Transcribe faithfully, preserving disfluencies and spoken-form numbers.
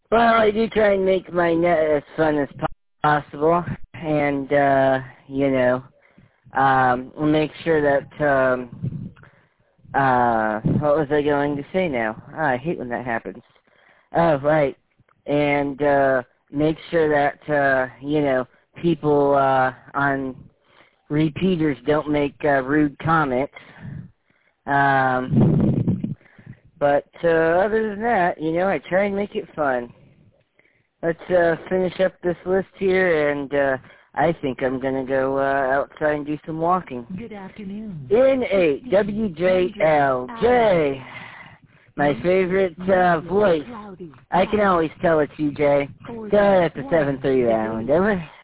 Well, I do try and make my net as fun as possible, and, uh, you know, um, make sure that, um, uh, what was I going to say now? Ah, I hate when that happens. Oh, right. And, uh, make sure that, uh, you know, people, uh, on repeaters don't make, uh, rude comments. Um, but, uh, other than that, you know, I try and make it fun. Let's uh, finish up this list here, and uh, I think I'm going to go uh, outside and do some walking. Good afternoon. N eight W J L J, my favorite uh, voice. I can always tell it's you, Jay. Go ahead at the seven three round.